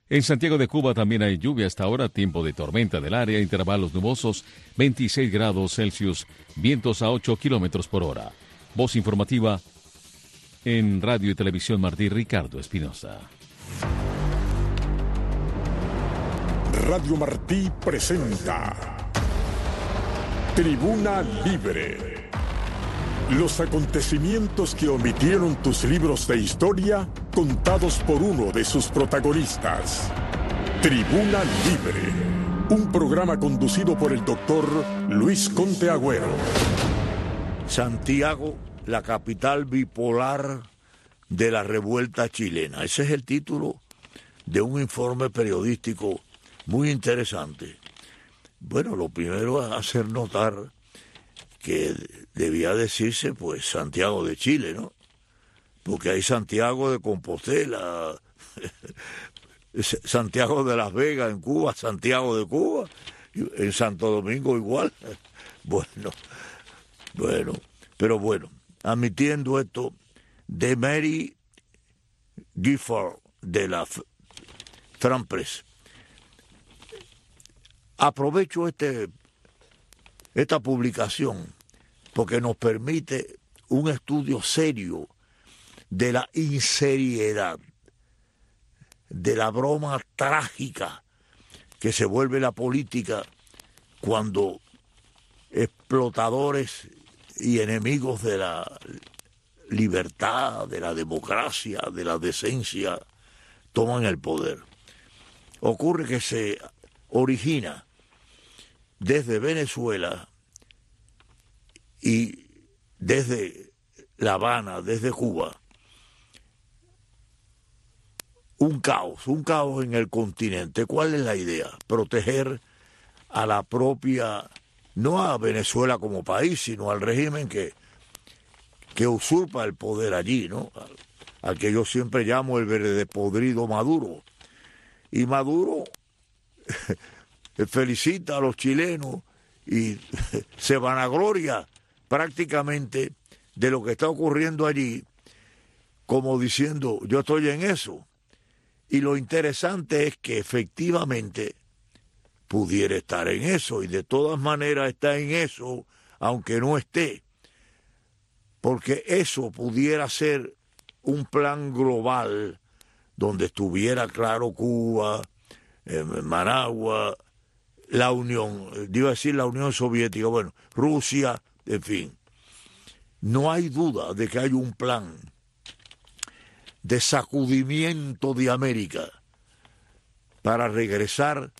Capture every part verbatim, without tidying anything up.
En Santiago de Cuba también hay lluvia hasta ahora, tiempo de tormenta del área, intervalos nubosos, veintiséis grados Celsius, vientos a ocho kilómetros por hora. Voz informativa en Radio y Televisión Martí, Ricardo Espinosa. Radio Martí presenta Tribuna Libre. Los acontecimientos que omitieron tus libros de historia, contados por uno de sus protagonistas. Tribuna Libre, un programa conducido por el doctor Luis Conte Agüero. Santiago, la capital bipolar de la revuelta chilena. Ese es el título de un informe periodístico muy interesante. Bueno, lo primero es hacer notar que debía decirse, pues, Santiago de Chile, ¿no? Porque hay Santiago de Compostela, Santiago de Las Vegas en Cuba, Santiago de Cuba, en Santo Domingo igual. Bueno, bueno, pero bueno, admitiendo esto, de Mary Gifford de la France Press. Aprovecho este esta publicación porque nos permite un estudio serio de la inseriedad, de la broma trágica que se vuelve la política cuando explotadores y enemigos de la libertad, de la democracia, de la decencia, toman el poder. Ocurre que se origina desde Venezuela y desde La Habana, desde Cuba, un caos, un caos en el continente. ¿Cuál es la idea? Proteger a la propia, no a Venezuela como país, sino al régimen que, que usurpa el poder allí, ¿no? Al, al que yo siempre llamo el verde podrido Maduro. Y Maduro felicita a los chilenos y se vanagloria prácticamente de lo que está ocurriendo allí, como diciendo, yo estoy en eso. Y lo interesante es que efectivamente pudiera estar en eso, y de todas maneras está en eso, aunque no esté, porque eso pudiera ser un plan global donde estuviera claro Cuba, eh, Managua, la Unión, iba a decir la Unión Soviética, bueno, Rusia, en fin. No hay duda de que hay un plan de sacudimiento de América para regresar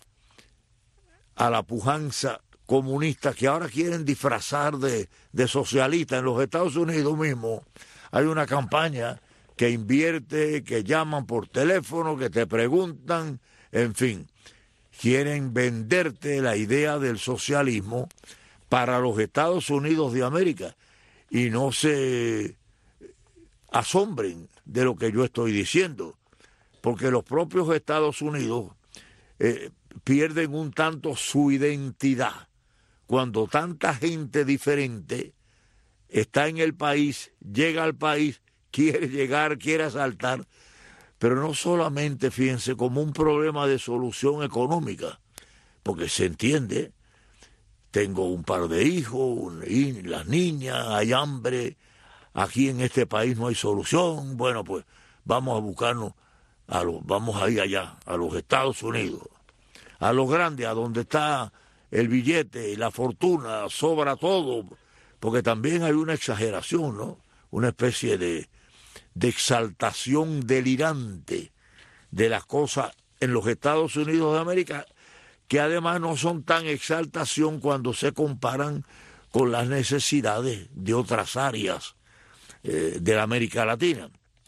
a la pujanza comunista que ahora quieren disfrazar de, de socialista. En los Estados Unidos mismo hay una campaña que invierte, que llaman por teléfono, que te preguntan, en fin. Quieren venderte la idea del socialismo para los Estados Unidos de América. Y no se asombren de lo que yo estoy diciendo, porque los propios Estados Unidos eh, pierden un tanto su identidad cuando tanta gente diferente está en el país, llega al país, quiere llegar, quiere asaltar, pero no solamente, fíjense, como un problema de solución económica, porque se entiende, tengo un par de hijos, y las niñas, hay hambre, aquí en este país no hay solución, bueno, pues vamos a buscarnos, a los, vamos a ir allá, a los Estados Unidos, a los grandes, a donde está el billete y la fortuna, sobra todo, porque también hay una exageración, ¿no? Una especie de de exaltación delirante de las cosas en los Estados Unidos de América, que además no son tan exaltación cuando se comparan con las necesidades de otras áreas eh, de la América Latina.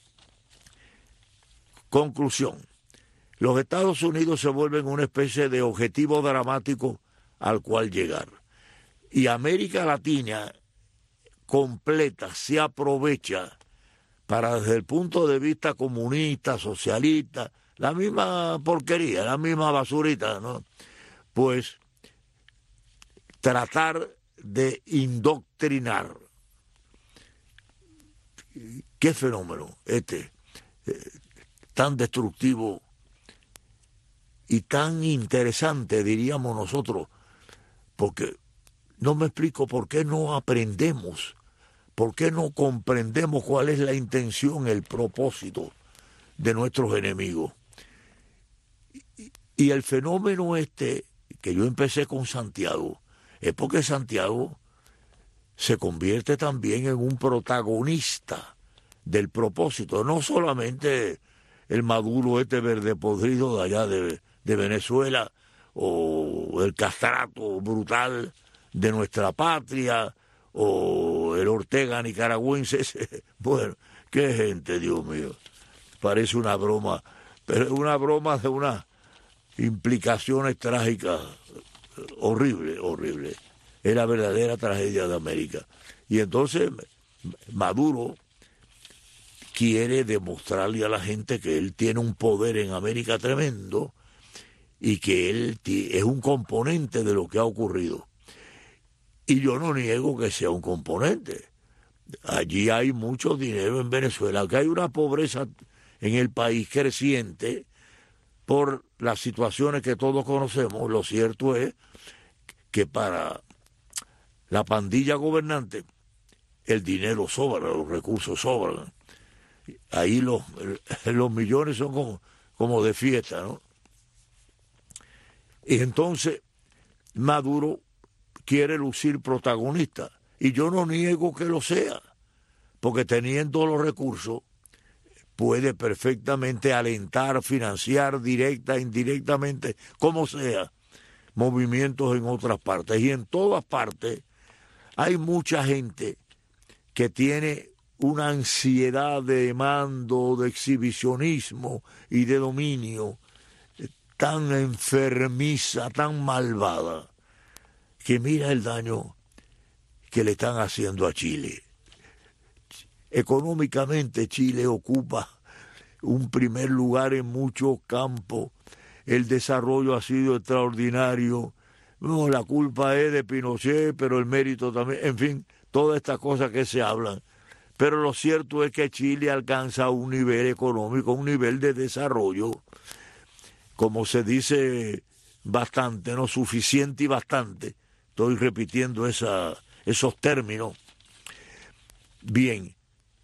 Conclusión, los Estados Unidos se vuelven una especie de objetivo dramático al cual llegar. Y América Latina completa se aprovecha para, desde el punto de vista comunista, socialista, la misma porquería, la misma basurita, ¿no? Pues tratar de indoctrinar. ¿Qué fenómeno este eh, tan destructivo y tan interesante, diríamos nosotros, porque no me explico por qué no aprendemos, por qué no comprendemos cuál es la intención, el propósito de nuestros enemigos. Y, y el fenómeno este, que yo empecé con Santiago, es porque Santiago se convierte también en un protagonista del propósito, no solamente el Maduro este verde podrido de allá de, de Venezuela, o el castrato brutal de nuestra patria, o el Ortega nicaragüense. Bueno, qué gente, Dios mío, parece una broma, pero es una broma de unas implicaciones trágicas, horrible, horrible. Es la verdadera tragedia de América. Y entonces Maduro quiere demostrarle a la gente que él tiene un poder en América tremendo y que él es un componente de lo que ha ocurrido. Y yo no niego que sea un componente. Allí hay mucho dinero en Venezuela, aunque hay una pobreza en el país creciente por las situaciones que todos conocemos. Lo cierto es que para la pandilla gobernante el dinero sobra, los recursos sobran. Ahí los, los millones son como, como de fiesta, ¿no? Y entonces Maduro quiere lucir protagonista, y yo no niego que lo sea, porque teniendo los recursos puede perfectamente alentar, financiar directa, indirectamente, como sea, movimientos en otras partes. Y en todas partes hay mucha gente que tiene una ansiedad de mando, de exhibicionismo y de dominio tan enfermiza, tan malvada, que mira el daño que le están haciendo a Chile. Económicamente Chile ocupa un primer lugar en muchos campos. El desarrollo ha sido extraordinario. No, la culpa es de Pinochet, pero el mérito también. En fin, todas estas cosas que se hablan. Pero lo cierto es que Chile alcanza un nivel económico, un nivel de desarrollo, como se dice bastante, no suficiente y bastante. Estoy repitiendo esa, esos términos. Bien.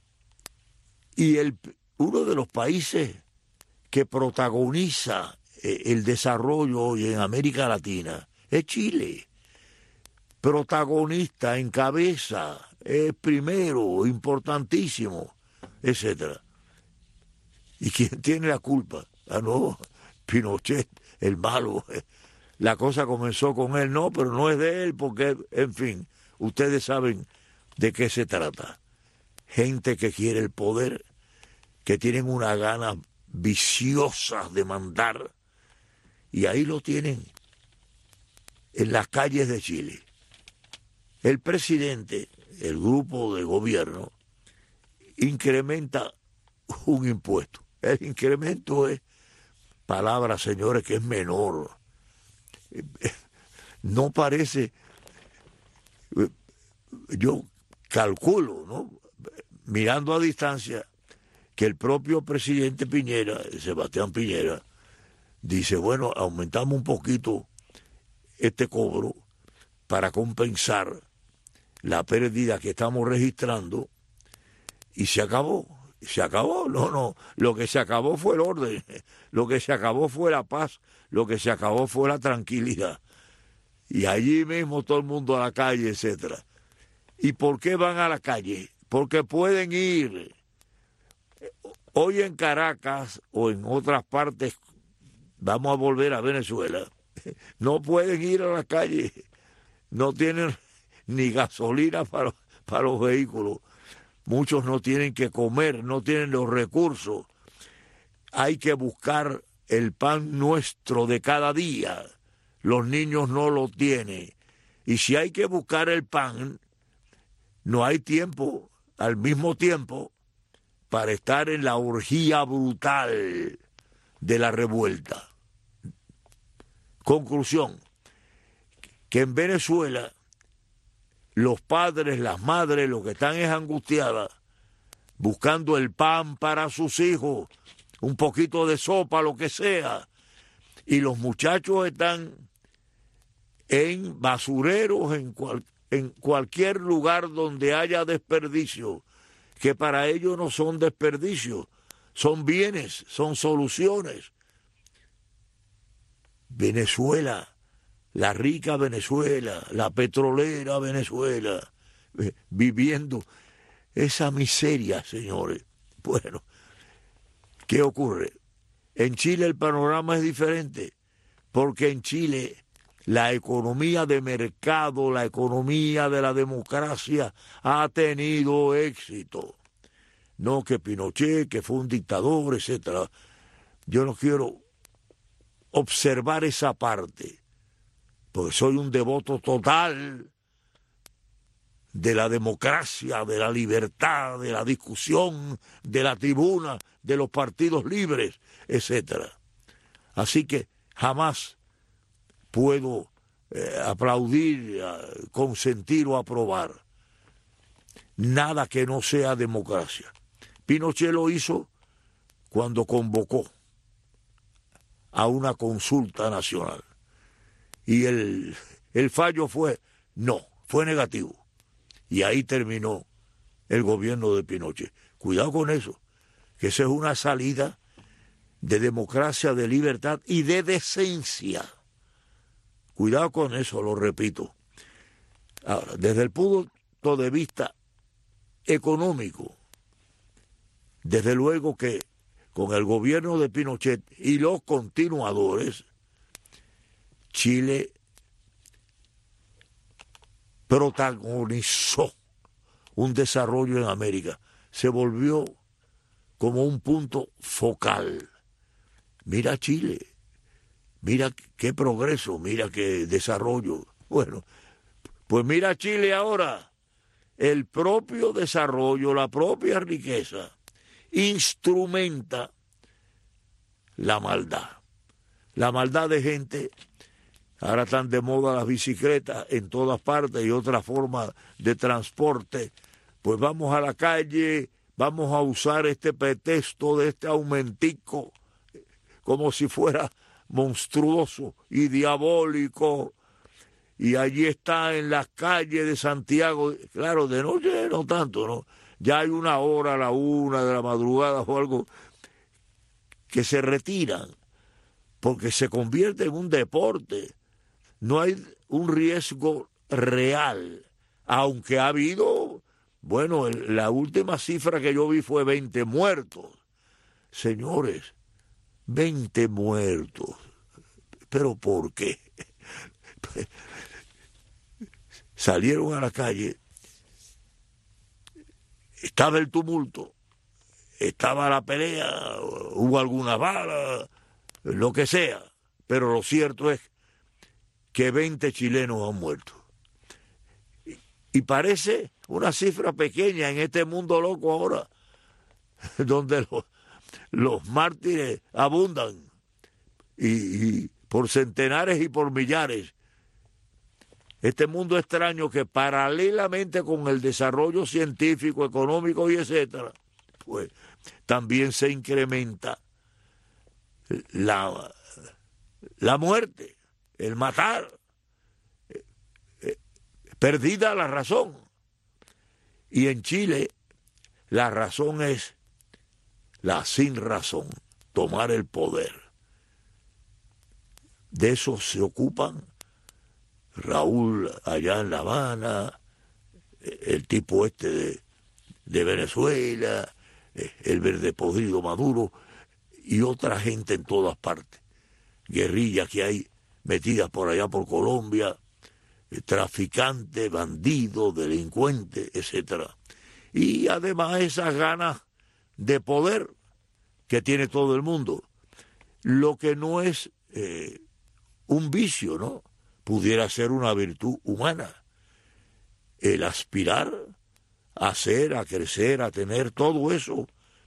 Y el, uno de los países que protagoniza el desarrollo hoy en América Latina es Chile. Protagonista, encabeza, es primero, importantísimo, etcétera. ¿Y quién tiene la culpa? Ah, no, Pinochet, el malo. La cosa comenzó con él, no, pero no es de él, porque, en fin, ustedes saben de qué se trata. Gente que quiere el poder, que tienen una gana viciosa de mandar, y ahí lo tienen, en las calles de Chile. El presidente, el grupo de gobierno, incrementa un impuesto. El incremento es, palabra, señores, que es menor. No parece, yo calculo, ¿no?, mirando a distancia, que el propio presidente Piñera, Sebastián Piñera, dice, bueno, aumentamos un poquito este cobro para compensar la pérdida que estamos registrando, y se acabó, se acabó, no, no, lo que se acabó fue el orden, lo que se acabó fue la paz, lo que se acabó fue la tranquilidad, y allí mismo todo el mundo a la calle, etcétera. ¿Y por qué van a la calle? Porque pueden ir. Hoy en Caracas o en otras partes, vamos a volver a Venezuela, no pueden ir a la calle, no tienen ni gasolina para, para los vehículos, muchos no tienen que comer, no tienen los recursos, hay que buscar el pan nuestro de cada día, los niños no lo tienen, y si hay que buscar el pan, no hay tiempo, al mismo tiempo, para estar en la orgía brutal de la revuelta. Conclusión, que en Venezuela los padres, las madres, lo que están es angustiadas, buscando el pan para sus hijos, un poquito de sopa, lo que sea, y los muchachos están en basureros, en, cual, en cualquier lugar donde haya desperdicio, que para ellos no son desperdicios, son bienes, son soluciones. Venezuela, la rica Venezuela, la petrolera Venezuela, eh, viviendo esa miseria, señores. Bueno, ¿qué ocurre? En Chile el panorama es diferente, porque en Chile la economía de mercado, la economía de la democracia ha tenido éxito. No que Pinochet, que fue un dictador, etcétera. Yo no quiero observar esa parte, porque soy un devoto total de la democracia, de la libertad, de la discusión, de la tribuna, de los partidos libres, etcétera. Así que jamás puedo eh, aplaudir, eh, consentir o aprobar nada que no sea democracia. Pinochet lo hizo cuando convocó a una consulta nacional y el, el fallo fue no, fue negativo, y ahí terminó el gobierno de Pinochet. Cuidado con eso, que esa es una salida de democracia, de libertad y de decencia. Cuidado con eso, lo repito. Ahora, desde el punto de vista económico, desde luego que con el gobierno de Pinochet y los continuadores, Chile protagonizó un desarrollo en América, se volvió como un punto focal. Mira Chile, mira qué progreso, mira qué desarrollo. Bueno, pues mira Chile ahora, el propio desarrollo, la propia riqueza, instrumenta la maldad. La maldad de gente, ahora están de moda las bicicletas en todas partes y otra forma de transporte, pues vamos a la calle, vamos a usar este pretexto de este aumentico como si fuera monstruoso y diabólico, y allí está en las calles de Santiago, claro, de noche no tanto, ¿no? Ya hay una hora, a la una de la madrugada o algo, que se retiran, porque se convierte en un deporte. No hay un riesgo real, aunque ha habido, bueno, el, la última cifra que yo vi fue veinte muertos. Señores, veinte muertos. ¿Pero por qué? Salieron a la calle, estaba el tumulto, estaba la pelea, hubo alguna bala, lo que sea, pero lo cierto es que veinte chilenos han muerto. Y parece una cifra pequeña en este mundo loco ahora, donde los, los mártires abundan, y, y por centenares y por millares. Este mundo extraño que paralelamente con el desarrollo científico, económico y etcétera, pues también se incrementa la, la muerte, el matar, eh, eh, perdida la razón. Y en Chile la razón es la sin razón, tomar el poder. De eso se ocupan Raúl allá en La Habana, el tipo este de, de Venezuela, el verde podrido Maduro y otra gente en todas partes. Guerrillas que hay metidas por allá por Colombia, traficantes, bandidos, delincuentes, etcétera. Y además esas ganas de poder que tiene todo el mundo. Lo que no es eh, un vicio, ¿no? Pudiera ser una virtud humana, el aspirar a ser, a crecer, a tener todo eso.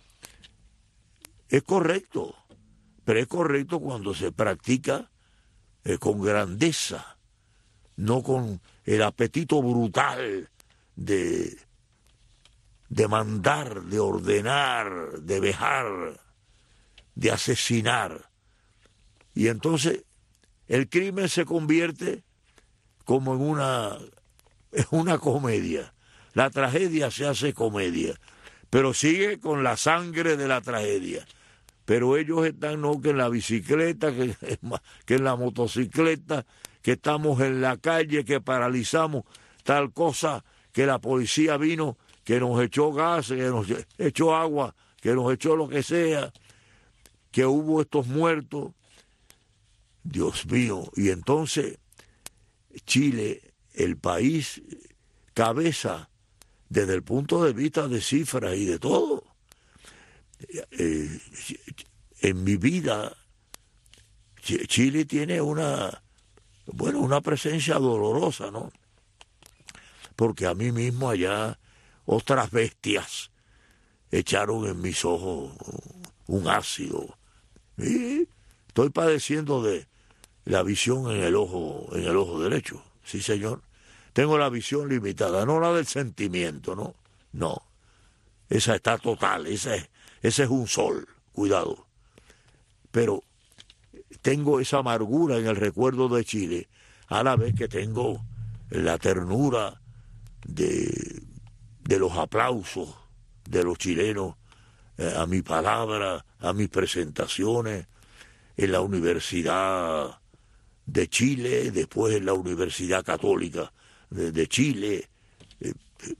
Es correcto, pero es correcto cuando se practica eh, con grandeza, no con el apetito brutal de, de mandar, de ordenar, de vejar, de asesinar. Y entonces el crimen se convierte como en una, en una comedia. La tragedia se hace comedia, pero sigue con la sangre de la tragedia. Pero ellos están no que en la bicicleta, que, que en la motocicleta, que estamos en la calle, que paralizamos tal cosa, que la policía vino, que nos echó gas, que nos echó agua, que nos echó lo que sea, que hubo estos muertos. Dios mío, y entonces Chile, el país cabeza desde el punto de vista de cifras y de todo. Eh, en mi vida, Chile tiene una, bueno, una presencia dolorosa, ¿no? Porque a mí mismo allá otras bestias echaron en mis ojos un ácido. Y estoy padeciendo de la visión en el ojo, en el ojo derecho, sí señor. Tengo la visión limitada, no la del sentimiento, no, no. Esa está total, esa es, ese es un sol, cuidado. Pero tengo esa amargura en el recuerdo de Chile, a la vez que tengo la ternura de, de los aplausos de los chilenos eh, a mi palabra, a mis presentaciones en la Universidad de Chile, después en la Universidad Católica de, de Chile. Eh, eh,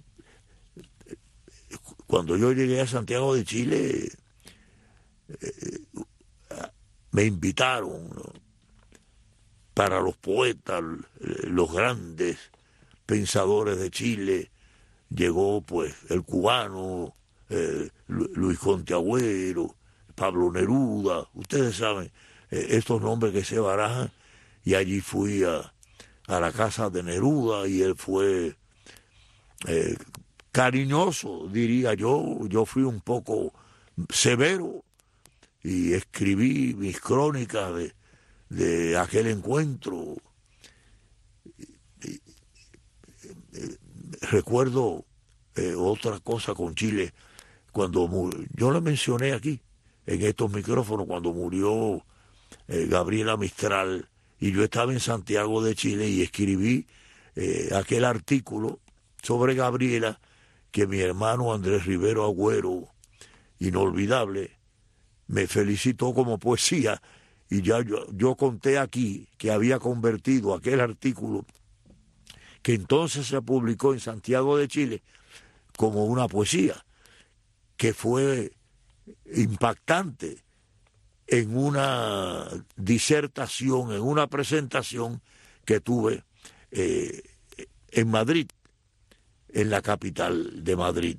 cuando yo llegué a Santiago de Chile, eh, me invitaron, ¿no?, para los poetas, los grandes pensadores de Chile. Llegó pues el cubano, eh, Luis Conte Agüero, Pablo Neruda, ustedes saben, eh, estos nombres que se barajan, y allí fui a, a la casa de Neruda y él fue eh, cariñoso, diría yo. Yo fui un poco severo y escribí mis crónicas de, de aquel encuentro. Y, y, y, recuerdo eh, otra cosa con Chile, cuando murió, yo lo mencioné aquí, en estos micrófonos, cuando murió eh, Gabriela Mistral, y yo estaba en Santiago de Chile y escribí eh, aquel artículo sobre Gabriela que mi hermano Andrés Rivero Agüero, inolvidable, me felicitó como poesía, y ya yo, yo conté aquí que había convertido aquel artículo, que entonces se publicó en Santiago de Chile, como una poesía, que fue impactante en una disertación, en una presentación que tuve eh, en Madrid, en la capital de Madrid.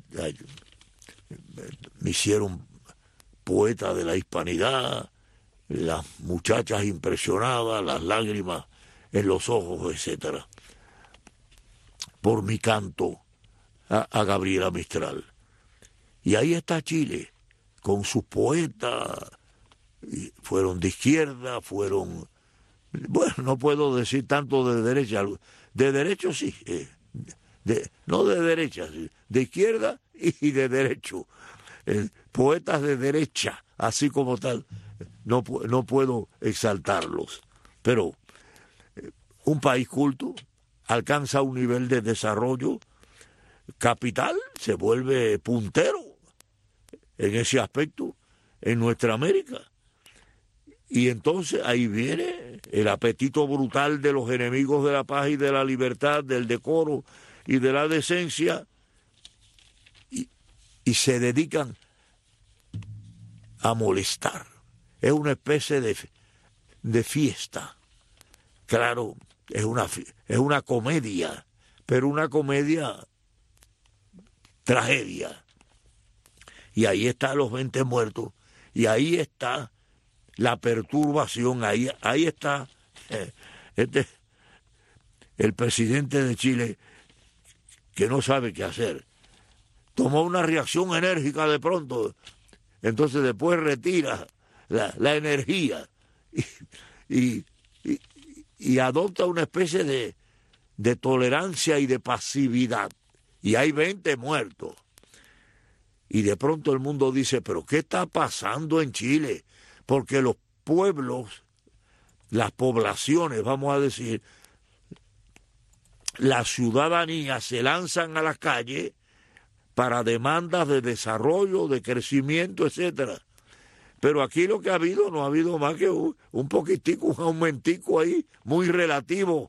Me hicieron poeta de la hispanidad, las muchachas impresionadas, las lágrimas en los ojos, etcétera, por mi canto a, a Gabriela Mistral. Y ahí está Chile, con sus poetas. Y fueron de izquierda, fueron, bueno, no puedo decir tanto de derecha, de derecho sí, eh, de, no de derecha, de izquierda y de derecho, eh, poetas de derecha, así como tal, no, no puedo exaltarlos, pero eh, un país culto alcanza un nivel de desarrollo capital, se vuelve puntero en ese aspecto en nuestra América. Y entonces ahí viene el apetito brutal de los enemigos de la paz y de la libertad, del decoro y de la decencia, y, y se dedican a molestar. Es una especie de, de fiesta. Claro, es una, es una comedia, pero una comedia tragedia. Y ahí están los veinte muertos, y ahí está la perturbación, ahí, ahí está eh, este, el presidente de Chile, que no sabe qué hacer. Tomó una reacción enérgica de pronto, entonces después retira la, la energía y, y, y, y adopta una especie de, de tolerancia y de pasividad. Y hay veinte muertos. Y de pronto el mundo dice, ¿pero qué está pasando en Chile? Porque los pueblos las poblaciones, vamos a decir, la ciudadanía se lanzan a las calles para demandas de desarrollo, de crecimiento, etcétera. Pero aquí lo que ha habido, no ha habido más que un, un poquitico, un aumentico ahí, muy relativo.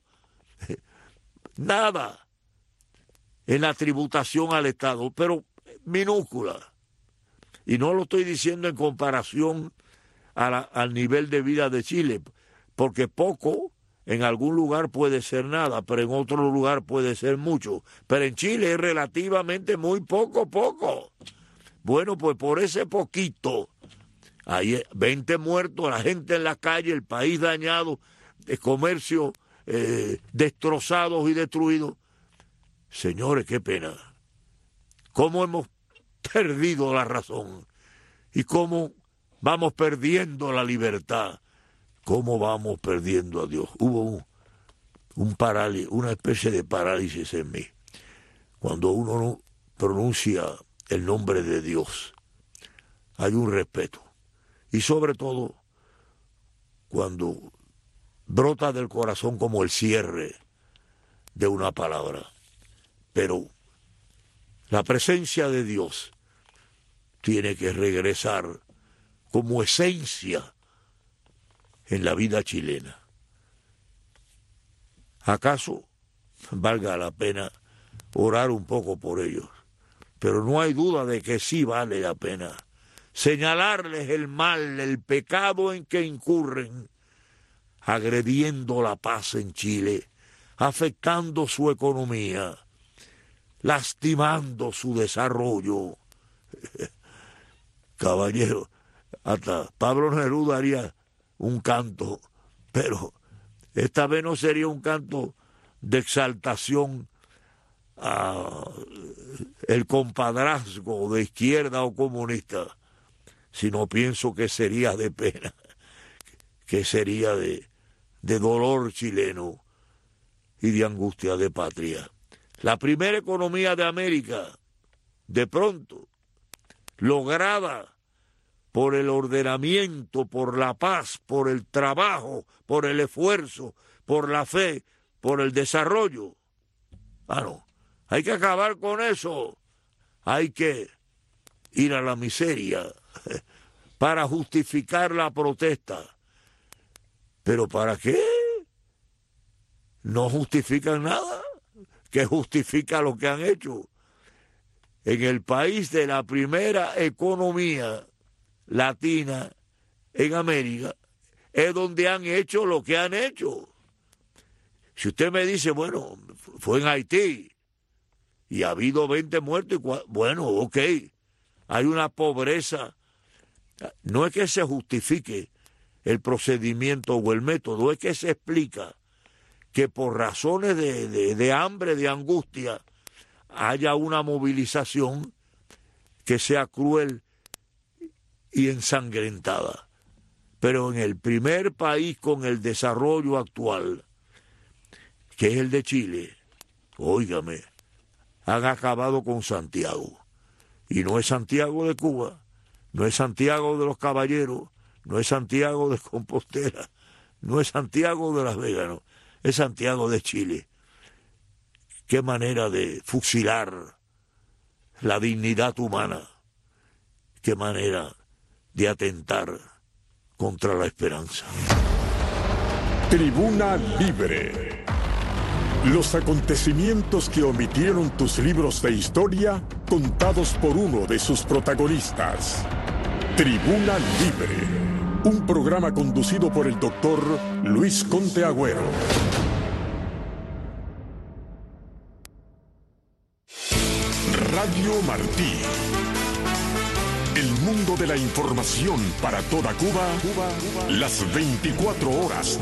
Nada en la tributación al Estado, pero minúscula. Y no lo estoy diciendo en comparación a la, al nivel de vida de Chile, porque poco en algún lugar puede ser nada, pero en otro lugar puede ser mucho. Pero en Chile es relativamente muy poco, poco. Bueno, pues por ese poquito, hay veinte muertos, la gente en la calle, el país dañado, el comercio eh, destrozados y destruidos. Señores, qué pena. ¿Cómo hemos perdido la razón? ¿Y cómo vamos perdiendo la libertad? ¿Cómo vamos perdiendo a Dios? Hubo un, un parálisis, una especie de parálisis en mí. Cuando uno no pronuncia el nombre de Dios, hay un respeto. Y sobre todo, cuando brota del corazón como el cierre de una palabra. Pero la presencia de Dios tiene que regresar como esencia en la vida chilena. ¿Acaso valga la pena orar un poco por ellos? Pero no hay duda de que sí vale la pena señalarles el mal, el pecado en que incurren, agrediendo la paz en Chile, afectando su economía, lastimando su desarrollo. Caballero, hasta Pablo Neruda haría un canto, pero esta vez no sería un canto de exaltación a el compadrazgo de izquierda o comunista, sino pienso que sería de pena, que sería de, de dolor chileno y de angustia de patria. La primera economía de América, de pronto, lograda por el ordenamiento, por la paz, por el trabajo, por el esfuerzo, por la fe, por el desarrollo. Ah, no, hay que acabar con eso. Hay que ir a la miseria para justificar la protesta. ¿Pero para qué? No justifican nada. ¿Qué justifica lo que han hecho? En el país de la primera economía latina en América es donde han hecho lo que han hecho. Si usted me dice, bueno, fue en Haití y ha habido veinte muertos, y bueno, ok, hay una pobreza. No es que se justifique el procedimiento o el método, es que se explica que por razones de, de, de hambre, de angustia, haya una movilización que sea cruel y ensangrentada. Pero en el primer país con el desarrollo actual, que es el de Chile, óigame, han acabado con Santiago. Y no es Santiago de Cuba, no es Santiago de los Caballeros, no es Santiago de Compostela, no es Santiago de Las Vegas, no, es Santiago de Chile. Qué manera de fusilar la dignidad humana, qué manera de atentar contra la esperanza. Tribuna Libre. Los acontecimientos que omitieron tus libros de historia, contados por uno de sus protagonistas. Tribuna Libre, un programa conducido por el doctor Luis Conte Agüero. Radio Martí. El mundo de la información para toda Cuba, Cuba, Cuba, las veinticuatro horas